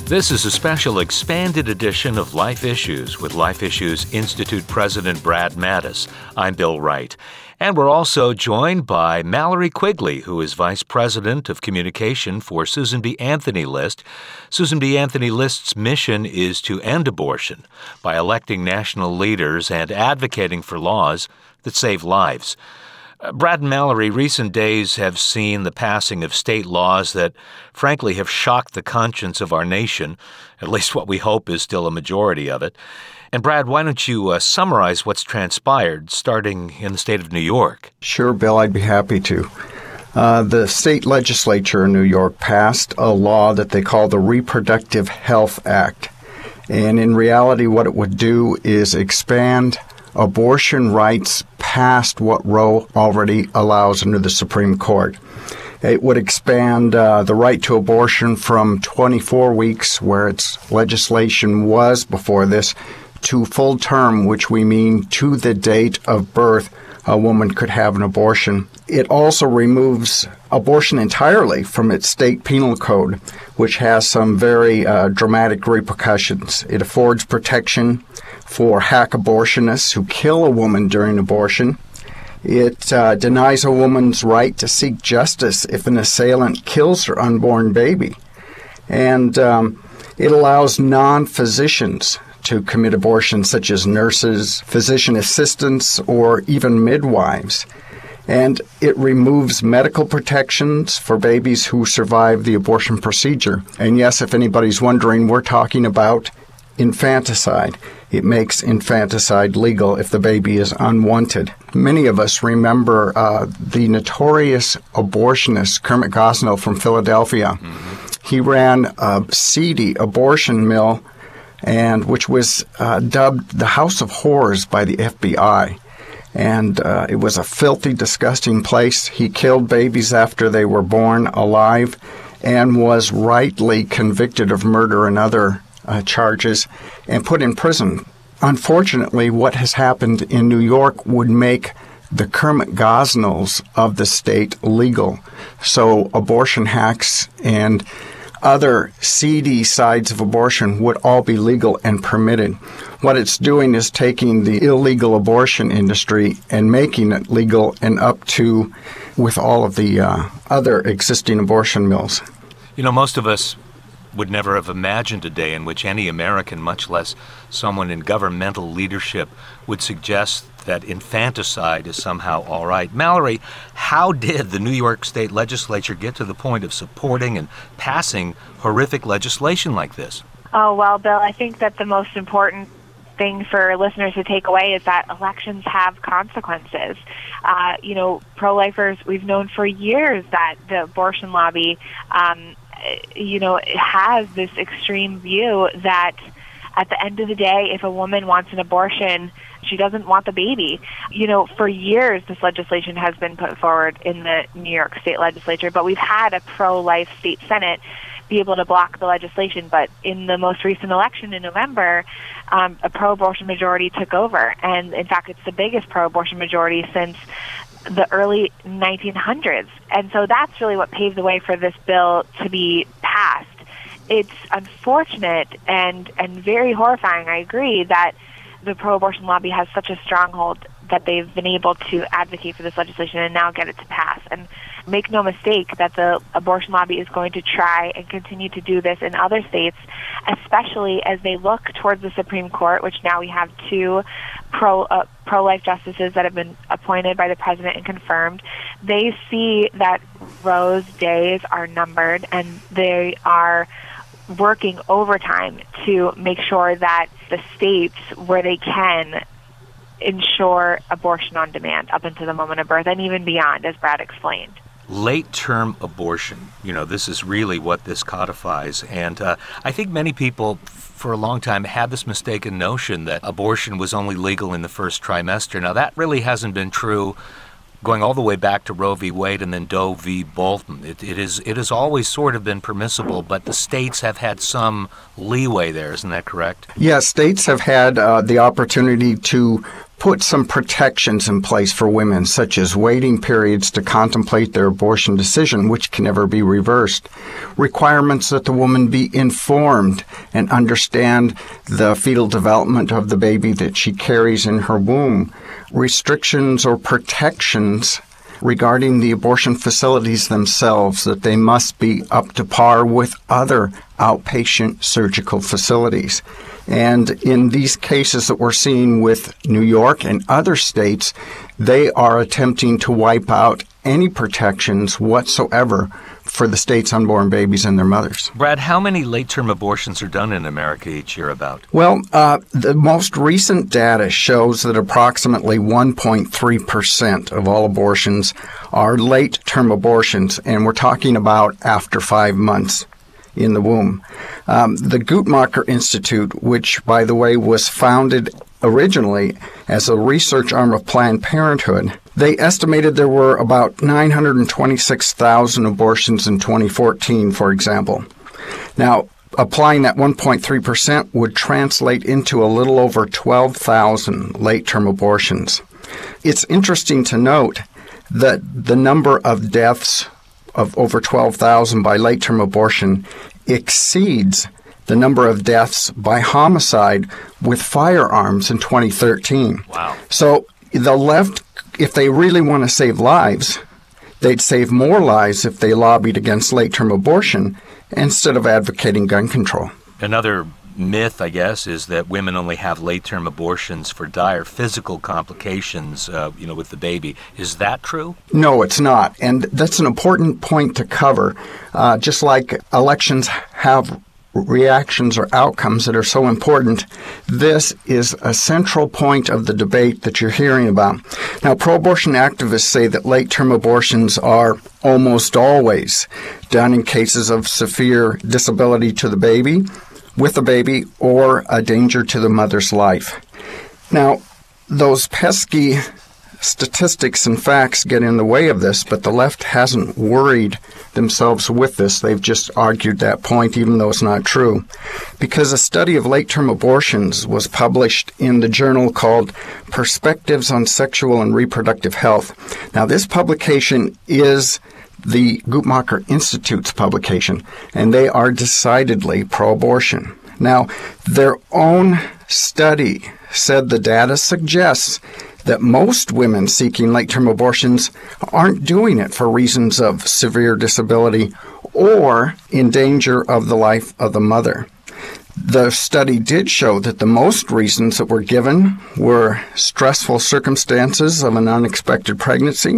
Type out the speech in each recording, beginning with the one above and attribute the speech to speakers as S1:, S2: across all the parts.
S1: This is a special expanded edition of Life Issues with Life Issues Institute President Brad Mattes. I'm Bill Wright. And we're also joined by Mallory Quigley, who is Vice President of Communication for Susan B. Anthony List. Susan B. Anthony List's mission is to end abortion by electing national leaders and advocating for laws that save lives. Brad and Mallory, recent days have seen the passing of state laws that, frankly, have shocked the conscience of our nation, at least what we hope is still a majority of it. And Brad, why don't you summarize what's transpired, starting in the state of New York?
S2: Sure, Bill, I'd be happy to. The state legislature in New York passed a law that they call the Reproductive Health Act. And in reality, what it would do is expand abortion rights past what Roe already allows under the Supreme Court. It would expand the right to abortion from 24 weeks, where its legislation was before this, to full term, which we mean to the date of birth, a woman could have an abortion. It also removes abortion entirely from its state penal code, which has some very dramatic repercussions. It affords protection for hack abortionists who kill a woman during abortion. It denies a woman's right to seek justice if an assailant kills her unborn baby. And it allows non-physicians to commit abortions, such as nurses, physician assistants, or even midwives. And it removes medical protections for babies who survive the abortion procedure. And yes, if anybody's wondering, we're talking about infanticide. It makes infanticide legal if the baby is unwanted. Many of us remember the notorious abortionist Kermit Gosnell from Philadelphia. Mm-hmm. He ran a seedy abortion mill, and which was dubbed the House of Horrors by the FBI. And it was a filthy, disgusting place. He killed babies after they were born alive and was rightly convicted of murder and other charges and put in prison. Unfortunately, what has happened in New York would make the Kermit Gosnells of the state legal. So abortion hacks and other seedy sides of abortion would all be legal and permitted. What it's doing is taking the illegal abortion industry and making it legal and up to with all of the other existing abortion mills.
S1: You know, most of us would never have imagined a day in which any American, much less someone in governmental leadership, would suggest that infanticide is somehow all right. Mallory, how did the New York State Legislature get to the point of supporting and passing horrific legislation like this?
S3: Oh, well, Bill, I think that the most important thing for listeners to take away is that elections have consequences. Pro-lifers, we've known for years that the abortion lobby has this extreme view that at the end of the day, if a woman wants an abortion, she doesn't want the baby. For years, this legislation has been put forward in the New York State Legislature, but we've had a pro-life state Senate be able to block the legislation. But in the most recent election in November, a pro-abortion majority took over. And in fact, it's the biggest pro-abortion majority since the early 1900s. And so that's really what paved the way for this bill to be passed. It's unfortunate and very horrifying, I agree, that the pro-abortion lobby has such a stronghold that they've been able to advocate for this legislation and now get it to pass. And make no mistake that the abortion lobby is going to try and continue to do this in other states, especially as they look towards the Supreme Court, which now we have two pro-life justices that have been appointed by the president and confirmed. They see that Roe's days are numbered, and they are working overtime to make sure that the states where they can ensure abortion on demand up until the moment of birth and even beyond, as Brad explained.
S1: Late-term abortion, this is really what this codifies. And I think many people for a long time had this mistaken notion that abortion was only legal in the first trimester. Now, that really hasn't been true going all the way back to Roe v. Wade and then Doe v. Bolton. It has always sort of been permissible, but the states have had some leeway there. Isn't that correct?
S2: Yes, states have had the opportunity to put some protections in place for women, such as waiting periods to contemplate their abortion decision, which can never be reversed, requirements that the woman be informed and understand the fetal development of the baby that she carries in her womb, restrictions or protections regarding the abortion facilities themselves, that they must be up to par with other outpatient surgical facilities. And in these cases that we're seeing with New York and other states, they are attempting to wipe out any protections whatsoever for the state's unborn babies and their mothers.
S1: Brad, how many late-term abortions are done in America each year about?
S2: Well, the most recent data shows that approximately 1.3% of all abortions are late-term abortions, and we're talking about after 5 months in the womb. The Guttmacher Institute, which, by the way, was founded originally as a research arm of Planned Parenthood, they estimated there were about 926,000 abortions in 2014, for example. Now, applying that 1.3% would translate into a little over 12,000 late-term abortions. It's interesting to note that the number of deaths of over 12,000 by late-term abortion exceeds the number of deaths by homicide with firearms in 2013.
S1: Wow.
S2: So the left, if they really want to save lives, they'd save more lives if they lobbied against late-term abortion instead of advocating gun control.
S1: Another myth, I guess, is that women only have late-term abortions for dire physical complications, with the baby. Is that true?
S2: No, it's not. And that's an important point to cover. Just like elections have reactions or outcomes that are so important, this is a central point of the debate that you're hearing about. Now, pro-abortion activists say that late-term abortions are almost always done in cases of severe disability to the baby, with the baby, or a danger to the mother's life. Now, those pesky statistics and facts get in the way of this, but the left hasn't worried themselves with this. They've just argued that point, even though it's not true. Because a study of late-term abortions was published in the journal called Perspectives on Sexual and Reproductive Health. Now, this publication is the Guttmacher Institute's publication, and they are decidedly pro-abortion. Now, their own study said the data suggests that most women seeking late-term abortions aren't doing it for reasons of severe disability or in danger of the life of the mother. The study did show that the most reasons that were given were stressful circumstances of an unexpected pregnancy,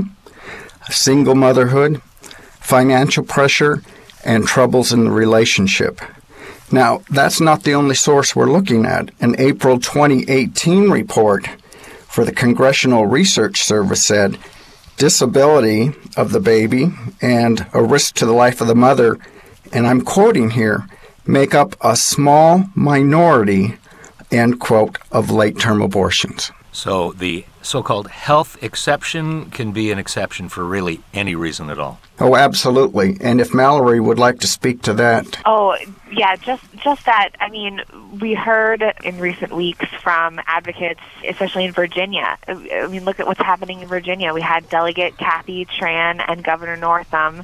S2: single motherhood, financial pressure, and troubles in the relationship. Now, that's not the only source we're looking at. An April 2018 report for the Congressional Research Service said disability of the baby and a risk to the life of the mother, and I'm quoting here, make up a small minority, end quote, of late-term abortions.
S1: So the so-called health exception can be an exception for really any reason at all.
S2: Oh, absolutely. And if Mallory would like to speak to that.
S3: Oh, yeah, just that. I mean, we heard in recent weeks from advocates, especially in Virginia. I mean, look at what's happening in Virginia. We had Delegate Kathy Tran and Governor Northam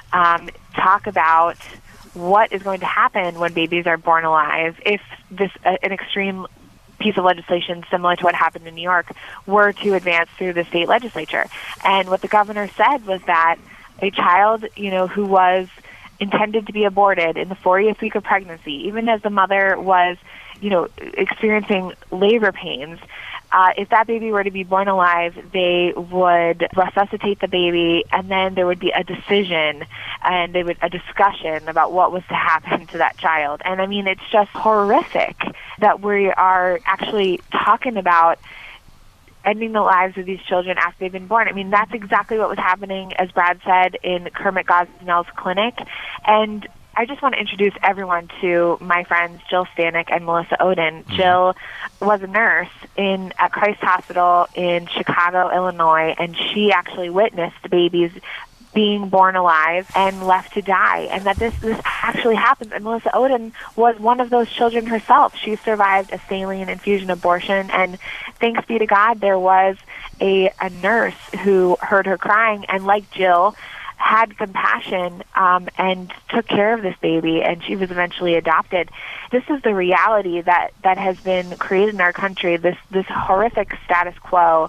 S3: talk about what is going to happen when babies are born alive if an extreme piece of legislation similar to what happened in New York were to advance through the state legislature. And what the governor said was that a child, who was intended to be aborted in the 40th week of pregnancy, even as the mother was, experiencing labor pains, if that baby were to be born alive, they would resuscitate the baby, and then there would be a decision and a discussion about what was to happen to that child. And I mean, it's just horrific that we are actually talking about ending the lives of these children after they've been born. I mean, that's exactly what was happening, as Brad said, in Kermit Gosnell's clinic. And I just want to introduce everyone to my friends Jill Stanek and Melissa Oden. Jill was a nurse at Christ Hospital in Chicago, Illinois, and she actually witnessed the babies being born alive and left to die, and that this actually happens. And Melissa Ohden was one of those children herself. She survived a saline infusion abortion, and thanks be to God, there was a nurse who heard her crying and, like Jill, had compassion and took care of this baby, and she was eventually adopted. This is the reality that has been created in our country, this horrific status quo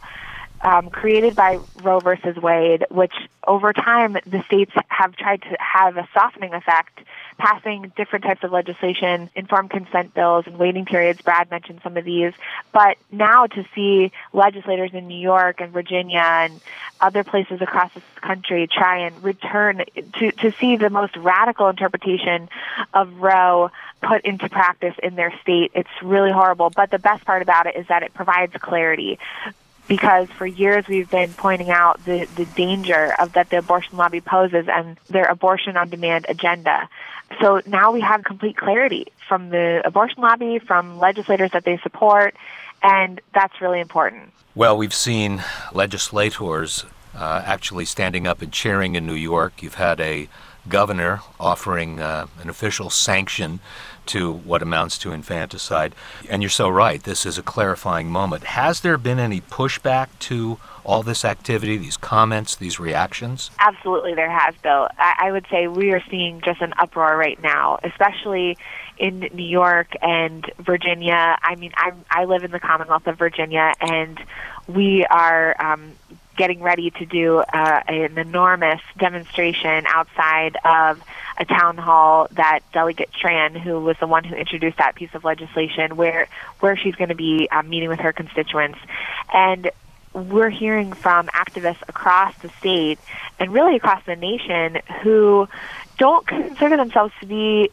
S3: created by Roe versus Wade, which over time the states have tried to have a softening effect, passing different types of legislation, informed consent bills, and waiting periods. Brad mentioned some of these. But now to see legislators in New York and Virginia and other places across this country try and return to see the most radical interpretation of Roe put into practice in their state, it's really horrible. But the best part about it is that it provides clarity. Because for years we've been pointing out the danger of that the abortion lobby poses and their abortion on demand agenda. So now we have complete clarity from the abortion lobby, from legislators that they support, and that's really important.
S1: Well, we've seen legislators actually standing up and cheering in New York. You've had a governor offering an official sanction to what amounts to infanticide. And you're so right, this is a clarifying moment. Has there been any pushback to all this activity, these comments, these reactions?
S3: Absolutely there has, Bill. I would say we are seeing just an uproar right now, especially in New York and Virginia. I mean, I live in the Commonwealth of Virginia, and we are getting ready to do an enormous demonstration outside of a town hall that Delegate Tran, who was the one who introduced that piece of legislation, where she's going to be meeting with her constituents. And we're hearing from activists across the state and really across the nation who don't consider themselves to be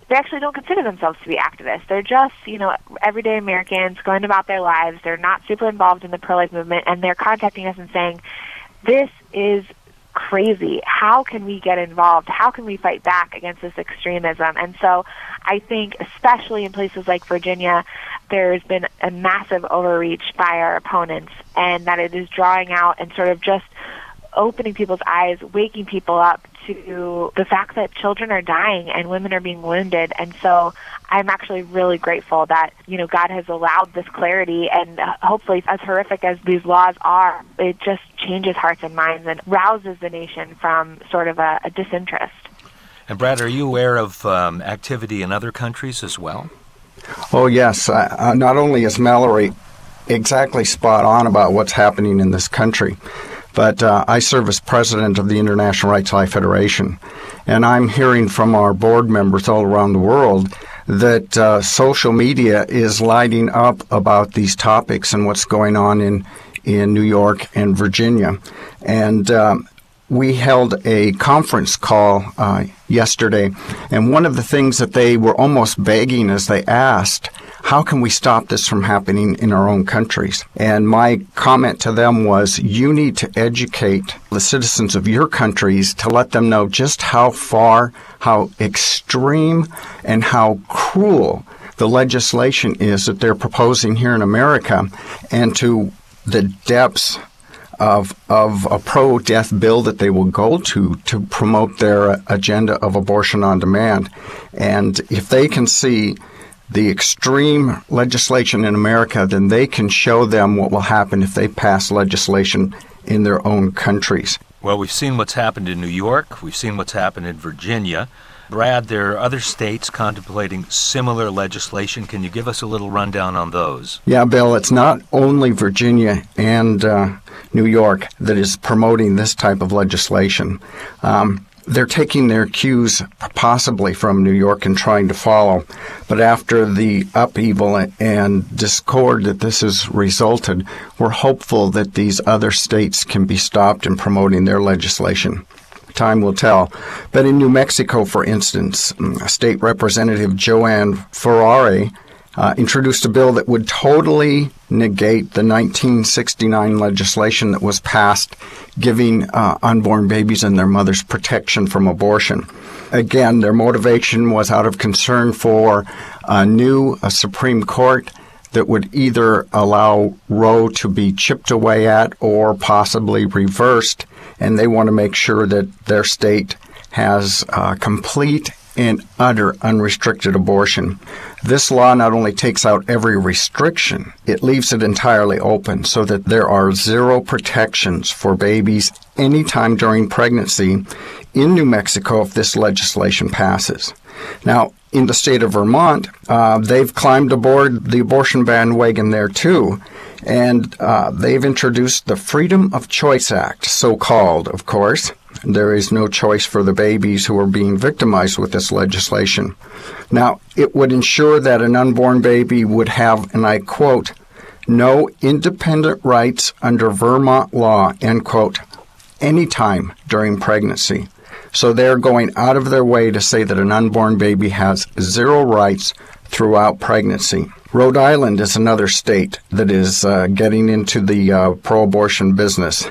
S3: activists. They're just, everyday Americans going about their lives. They're not super involved in the pro-life movement, and they're contacting us and saying, this is crazy. How can we get involved? How can we fight back against this extremism? And so I think, especially in places like Virginia, there's been a massive overreach by our opponents, and that it is drawing out and sort of just opening people's eyes, waking people up to the fact that children are dying and women are being wounded. And so I'm actually really grateful that, God has allowed this clarity, and hopefully, as horrific as these laws are, it just changes hearts and minds and rouses the nation from sort of a disinterest.
S1: And Brad, are you aware of activity in other countries as well?
S2: Oh, yes. Not only is Mallory exactly spot on about what's happening in this country, but I serve as president of the International Right to Life Federation, and I'm hearing from our board members all around the world that social media is lighting up about these topics and what's going on in New York and Virginia. And we held a conference call yesterday, and one of the things that they were almost begging as they asked, how can we stop this from happening in our own countries? And my comment to them was, you need to educate the citizens of your countries to let them know just how far, how extreme, and how cruel the legislation is that they're proposing here in America, and to the depths of a pro-death bill that they will go to promote their agenda of abortion on demand. And if they can see the extreme legislation in America, then they can show them what will happen if they pass legislation in their own countries.
S1: Well, we've seen what's happened in New York. We've seen what's happened in Virginia. Brad, there are other states contemplating similar legislation. Can you give us a little rundown on those?
S2: Yeah, Bill, it's not only Virginia and New York that is promoting this type of legislation. They're taking their cues possibly from New York and trying to follow. But after the upheaval and discord that this has resulted, we're hopeful that these other states can be stopped in promoting their legislation. Time will tell. But in New Mexico, for instance, State Representative Joanne Ferrari introduced a bill that would totally negate the 1969 legislation that was passed giving unborn babies and their mothers protection from abortion. Again, their motivation was out of concern for a new Supreme Court that would either allow Roe to be chipped away at or possibly reversed, and they want to make sure that their state has complete and utter unrestricted abortion. This law not only takes out every restriction, it leaves it entirely open so that there are zero protections for babies anytime during pregnancy in New Mexico if this legislation passes. Now, in the state of Vermont, they've climbed aboard the abortion bandwagon there too, and they've introduced the Freedom of Choice Act, so-called, of course. There is no choice for the babies who are being victimized with this legislation. Now, it would ensure that an unborn baby would have, and I quote, no independent rights under Vermont law, end quote, anytime during pregnancy. So they're going out of their way to say that an unborn baby has zero rights throughout pregnancy. Rhode Island is another state that is getting into the pro-abortion business.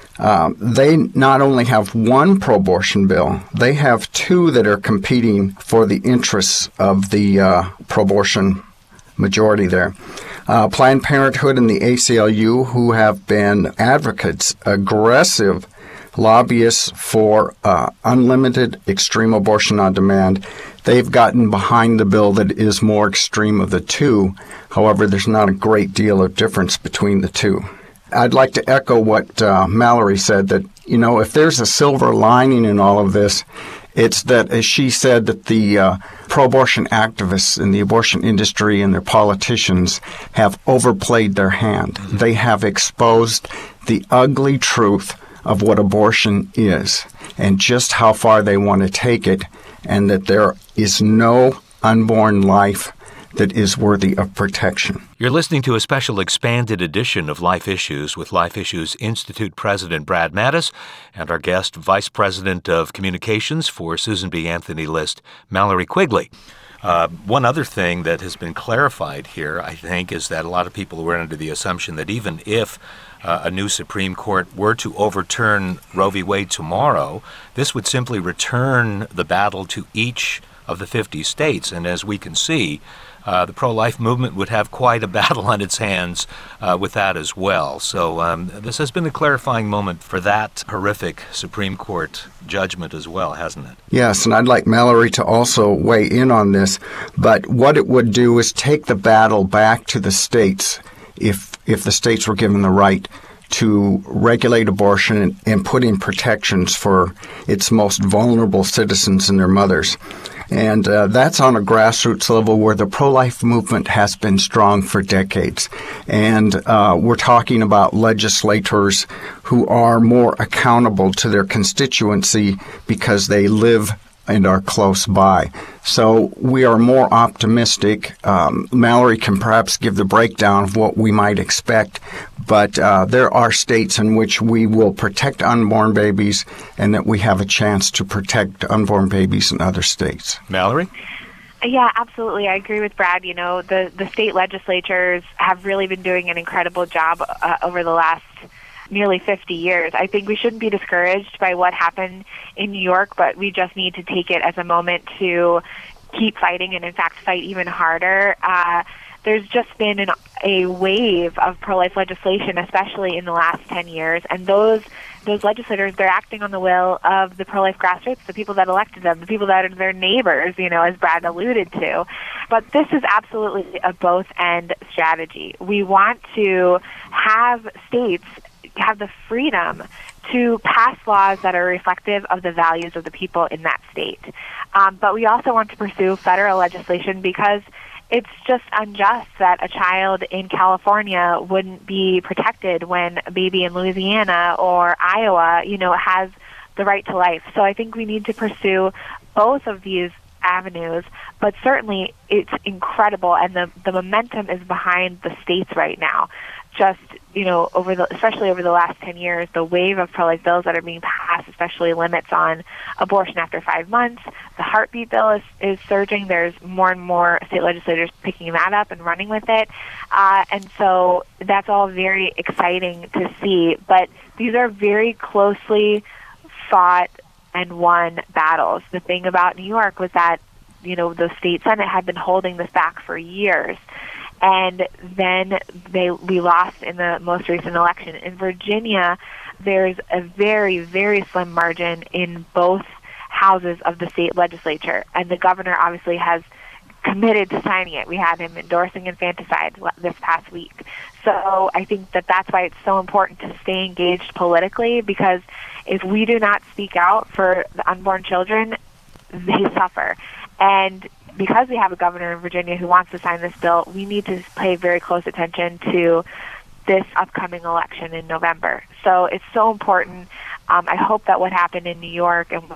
S2: They not only have one pro-abortion bill, they have two that are competing for the interests of the pro-abortion majority there. Planned Parenthood and the ACLU, who have been advocates, aggressive lobbyists for unlimited extreme abortion on demand, they've gotten behind the bill that is more extreme of the two. However, there's not a great deal of difference between the two. I'd like to echo what Mallory said, that, if there's a silver lining in all of this, it's that, as she said, that the pro-abortion activists in the abortion industry and their politicians have overplayed their hand. They have exposed the ugly truth of what abortion is and just how far they want to take it, and that there is no unborn life that is worthy of protection.
S1: You're listening to a special expanded edition of Life Issues with Life Issues Institute President Brad Mattes and our guest, Vice President of Communications for Susan B. Anthony List, Mallory Quigley. One other thing that has been clarified here, I think, is that a lot of people were under the assumption that even if a new Supreme Court were to overturn Roe v. Wade tomorrow, this would simply return the battle to each of the 50 states. And as we can see, the pro-life movement would have quite a battle on its hands with that as well. So this has been a clarifying moment for that horrific Supreme Court judgment as well, hasn't it?
S2: Yes, and I'd like Mallory to also weigh in on this. But what it would do is take the battle back to the states if the states were given the right to regulate abortion and put in protections for its most vulnerable citizens and their mothers. And that's on a grassroots level where the pro-life movement has been strong for decades. And we're talking about legislators who are more accountable to their constituency because they live and are close by. So we are more optimistic. Mallory can perhaps give the breakdown of what we might expect, but there are states in which we will protect unborn babies and that we have a chance to protect unborn babies in other states.
S1: Mallory?
S3: Yeah, absolutely. I agree with Brad. The state legislatures have really been doing an incredible job over the last nearly 50 years. I think we shouldn't be discouraged by what happened in New York, but we just need to take it as a moment to keep fighting and, in fact, fight even harder. There's just been a wave of pro-life legislation, especially in the last 10 years, and those legislators, they're acting on the will of the pro-life grassroots, the people that elected them, the people that are their neighbors, as Brad alluded to. But this is absolutely a both-end strategy. We want to have states have the freedom to pass laws that are reflective of the values of the people in that state. But we also want to pursue federal legislation because it's just unjust that a child in California wouldn't be protected when a baby in Louisiana or Iowa, has the right to life. So I think we need to pursue both of these avenues, but certainly it's incredible, and the momentum is behind the states right now. Just, especially over the last 10 years, the wave of pro-life bills that are being passed, especially limits on abortion after 5 months. The heartbeat bill is surging. There's more and more state legislators picking that up and running with it. And so that's all very exciting to see. But these are very closely fought and won battles. The thing about New York was that, the state Senate had been holding this back for years. And then we lost in the most recent election. In Virginia, there's a very, very slim margin in both houses of the state legislature, and the governor obviously has committed to signing it. We had him endorsing infanticide this past week. So I think that that's why it's so important to stay engaged politically, because if we do not speak out for the unborn children, they suffer. And because we have a governor in Virginia who wants to sign this bill, we need to pay very close attention to this upcoming election in November. So it's so important. I hope that what happened in New York and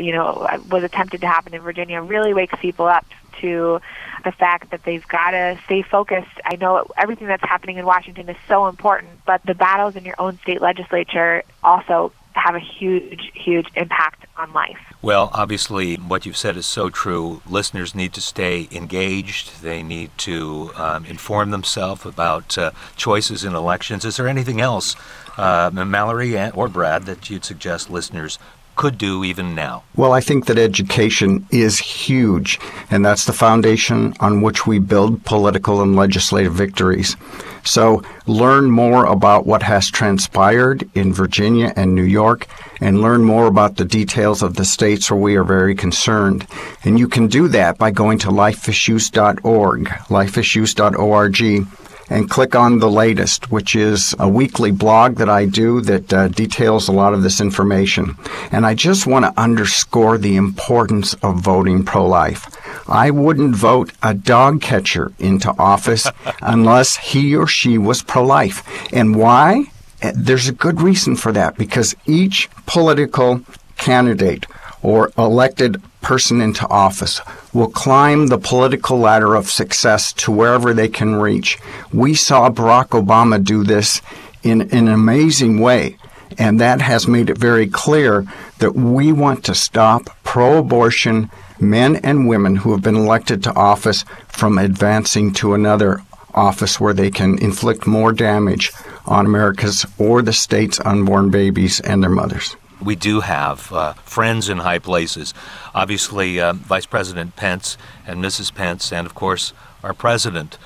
S3: was attempted to happen in Virginia really wakes people up to the fact that they've got to stay focused. I know everything that's happening in Washington is so important, but the battles in your own state legislature also have a huge, huge impact on life.
S1: Well, obviously, what you've said is so true. Listeners need to stay engaged. They need to inform themselves about choices in elections. Is there anything else, Mallory or Brad, that you'd suggest listeners could do even now?
S2: Well, I think that education is huge, and that's the foundation on which we build political and legislative victories. So learn more about what has transpired in Virginia and New York, and learn more about the details of the states where we are very concerned. And you can do that by going to lifeissues.org, lifeissues.org, and click on The Latest, which is a weekly blog that I do that details a lot of this information. And I just want to underscore the importance of voting pro-life. I wouldn't vote a dog catcher into office unless he or she was pro-life. And why? There's a good reason for that, because each political candidate or elected person into office will climb the political ladder of success to wherever they can reach. We saw Barack Obama do this in an amazing way, and that has made it very clear that we want to stop pro-abortion men and women who have been elected to office from advancing to another office where they can inflict more damage on America's or the state's unborn babies and their mothers.
S1: We do have friends in high places. Obviously, Vice President Pence and Mrs. Pence, and of course, our president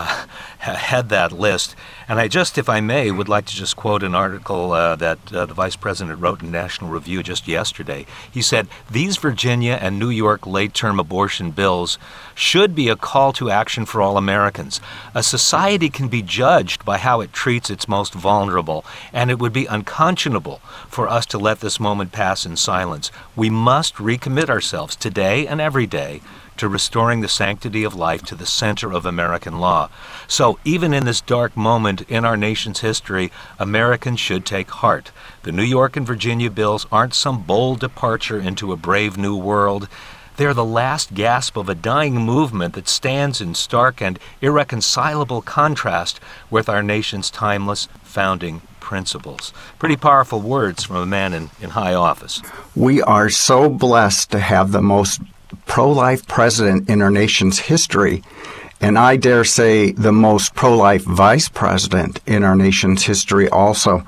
S1: had that list. And I just, if I may, would like to just quote an article that the Vice President wrote in National Review just yesterday. He said, "These Virginia and New York late-term abortion bills should be a call to action for all Americans. A society can be judged by how it treats its most vulnerable, and it would be unconscionable for us to let this moment pass in silence. We must recommit ourselves today and every day to restoring the sanctity of life to the center of American law. So even in this dark moment in our nation's history, Americans should take heart. The New York and Virginia bills aren't some bold departure into a brave new world. They're the last gasp of a dying movement that stands in stark and irreconcilable contrast with our nation's timeless founding principles." Pretty powerful words from a man in high office.
S2: We are so blessed to have the most pro-life president in our nation's history, and I dare say the most pro-life vice president in our nation's history also.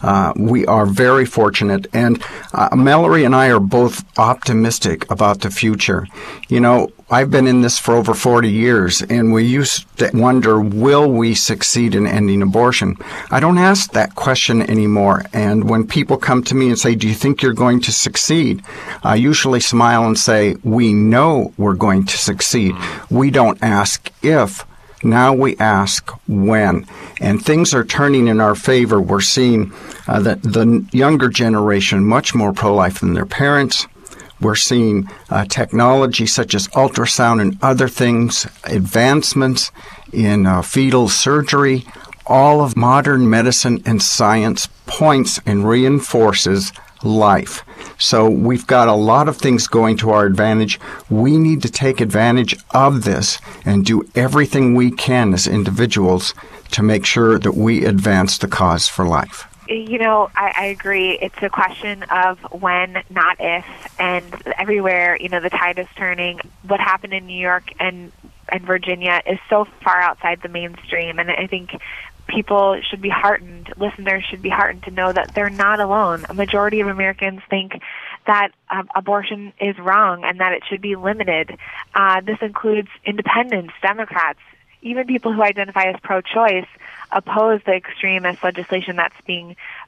S2: We are very fortunate, and Mallory and I are both optimistic about the future. You know, I've been in this for over 40 years, and we used to wonder, will we succeed in ending abortion? I don't ask that question anymore, and when people come to me and say, do you think you're going to succeed? I usually smile and say, we know we're going to succeed. We don't ask if. Now we ask when. And things are turning in our favor. We're seeing the younger generation much more pro-life than their parents. We're seeing technology such as ultrasound and other things, advancements in fetal surgery. All of modern medicine and science points and reinforces life. So we've got a lot of things going to our advantage. We need to take advantage of this and do everything we can as individuals to make sure that we advance the cause for life.
S3: You know, I agree. It's a question of when, not if. And everywhere, you know, the tide is turning. What happened in New York and Virginia is so far outside the mainstream. And I think people should be heartened, listeners should be heartened to know that they're not alone. A majority of Americans think that abortion is wrong and that it should be limited. This includes independents, Democrats, even people who identify as pro-choice oppose the extremist legislation that's being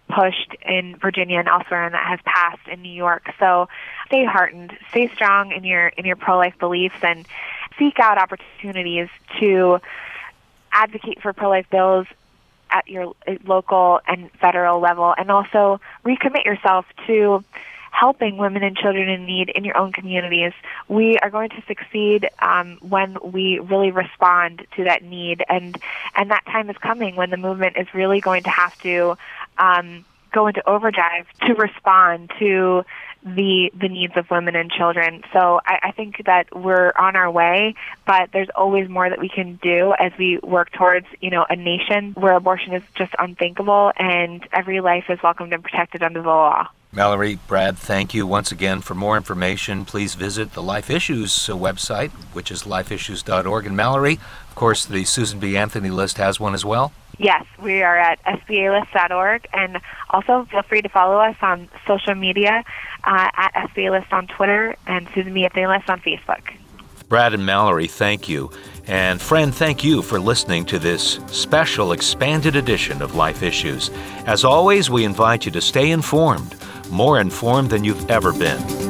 S3: pushed in Virginia and elsewhere, and that has passed in New York. So stay heartened, stay strong in your pro-life beliefs, and seek out opportunities to advocate for pro-life bills at your local and federal level, and also recommit yourself to helping women and children in need in your own communities. We are going to succeed when we really respond to that need, and that time is coming when the movement is really going to have to go into overdrive to respond to the needs of women and children. So I think that we're on our way, but there's always more that we can do as we work towards, a nation where abortion is just unthinkable and every life is welcomed and protected under the law.
S1: Mallory, Brad, thank you once again. For more information, please visit the Life Issues website, which is lifeissues.org. And Mallory, of course, the Susan B. Anthony list has one as well.
S3: Yes, we are at sbalist.org, and also feel free to follow us on social media at SBA List on Twitter and Susan B. Anthony List on Facebook.
S1: Brad and Mallory, thank you. And friend, thank you for listening to this special expanded edition of Life Issues. As always, we invite you to stay informed, more informed than you've ever been.